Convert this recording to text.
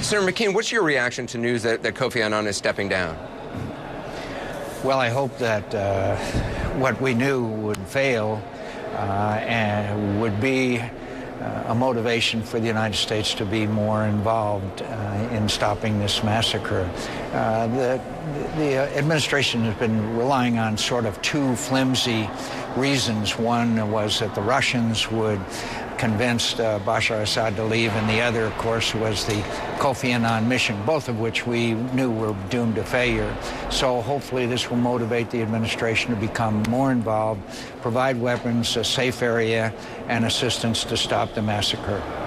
Senator McCain, what's your reaction to news that Kofi Annan is stepping down? Well, I hope that what we knew would fail and would be a motivation for the United States to be more involved in stopping this massacre. The administration has been relying on sort of two flimsy reasons. One was that the Russians would convince Bashar al-Assad to leave, and the other, of course, was the Kofi Annan mission, both of which we knew were doomed to failure. So hopefully this will motivate the administration to become more involved, provide weapons, a safe area, and assistance to stop the massacre.